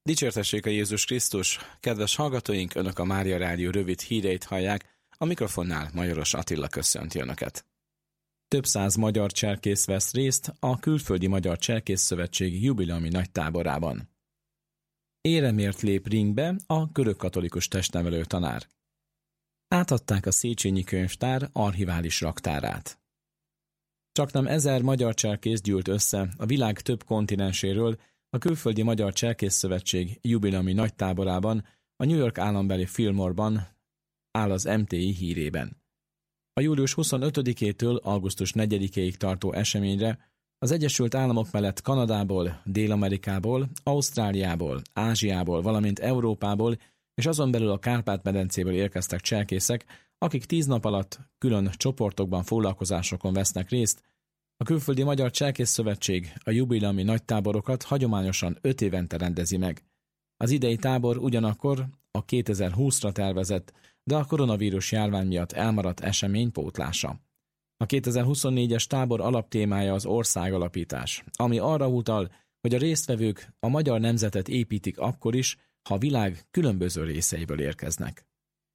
Dicsértessék a Jézus Krisztus! Kedves hallgatóink, Önök a Mária Rádió rövid híreit hallják, a mikrofonnál Majoros Attila köszönti Önöket. Több száz magyar cserkész vesz részt a Külföldi Magyar Cserkész Szövetség jubileumi nagytáborában. Éremért lép ringbe a görögkatolikus testnevelő tanár. Átadták a Széchenyi Könyvtár archivális raktárát. Csaknem 1000 magyar cserkész gyűlt össze a világ több kontinenséről a Külföldi Magyar Cserkész Szövetség jubileumi nagytáborában, a New York állambeli Fillmore-ban áll az MTI hírében. A július 25-től augusztus 4-ig tartó eseményre az Egyesült Államok mellett Kanadából, Dél-Amerikából, Ausztráliából, Ázsiából, valamint Európából és azon belül a Kárpát-medencéből érkeztek cserkészek, akik 10 nap alatt külön csoportokban foglalkozásokon vesznek részt. A Külföldi Magyar Cserkész Szövetség a jubileumi nagytáborokat hagyományosan 5 évente rendezi meg. Az idei tábor ugyanakkor a 2020-ra tervezett, de a koronavírus járvány miatt elmaradt esemény pótlása. A 2024-es tábor alaptémája az országalapítás, ami arra utal, hogy a résztvevők a magyar nemzetet építik akkor is, ha a világ különböző részeiből érkeznek.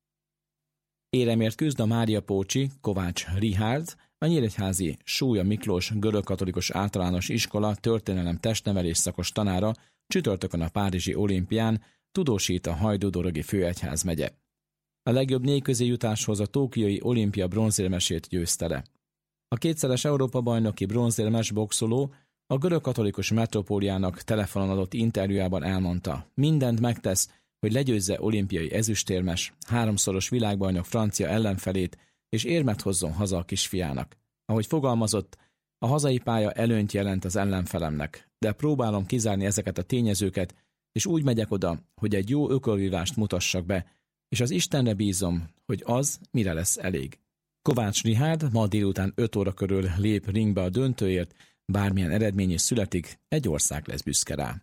Éremért küzd a Mária Pócsi, Kovács Richárd, a nyíregyházi Súlya Miklós görögkatolikus általános iskola történelem testnevelés szakos tanára csütörtökön a párizsi olimpián, tudósít a Hajdú-Dorogi főegyházmegye. A legjobb négyközé jutáshoz a tokiói olimpia bronzérmesét győzte le. A kétszeres Európa-bajnoki bronzérmes boxoló a görögkatolikus metropóliának telefonon adott interjújában elmondta, mindent megtesz, hogy legyőzze olimpiai ezüstérmes, 3-szoros világbajnok francia ellenfelét, és érmet hozzon haza a kisfiának. Ahogy fogalmazott, a hazai pálya előnyt jelent az ellenfelemnek, de próbálom kizárni ezeket a tényezőket, és úgy megyek oda, hogy egy jó ökölvívást mutassak be, és az Istenre bízom, hogy az mire lesz elég. Kovács Richárd ma délután 5 óra körül lép ringbe a döntőért, bármilyen eredmény is születik, egy ország lesz büszke rá.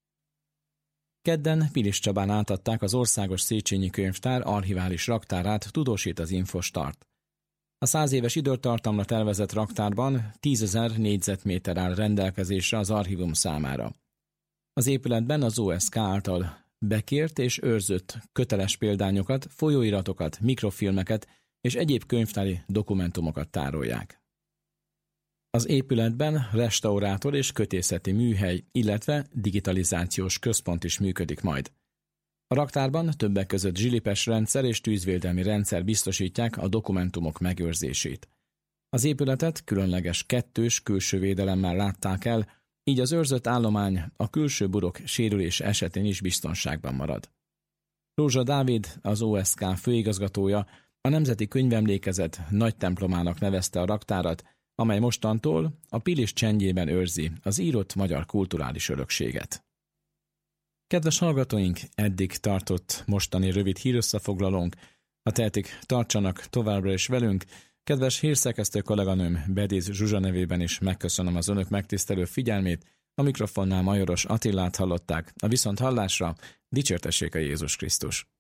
Kedden Pilis Csabán átadták az Országos Széchenyi Könyvtár archivális raktárát, tudósít az Infostart. A 100 éves időtartamra tervezett raktárban 10 000 négyzetméter áll rendelkezésre az archívum számára. Az épületben az OSK által bekért és őrzött köteles példányokat, folyóiratokat, mikrofilmeket és egyéb könyvtári dokumentumokat tárolják. Az épületben restaurátor és kötészeti műhely, illetve digitalizációs központ is működik majd. A raktárban többek között zsilipes rendszer és tűzvédelmi rendszer biztosítják a dokumentumok megőrzését. Az épületet különleges 2-s külső védelemmel látták el, így az őrzött állomány a külső burok sérülés esetén is biztonságban marad. Rózsa Dávid, az OSK főigazgatója, a Nemzeti Könyvemlékezet nagy templomának nevezte a raktárat, amely mostantól a Pilis csendjében őrzi az írott magyar kulturális örökséget. Kedves hallgatóink, eddig tartott mostani rövid hírösszefoglalónk. Ha tehetik, tartsanak továbbra is velünk. Kedves hírszerkesztő kolléganőm Bedéz Zsuzsa nevében is megköszönöm az önök megtisztelő figyelmét. A mikrofonnál Majoros Attilát hallották. A viszonthallásra dicsértessék a Jézus Krisztus!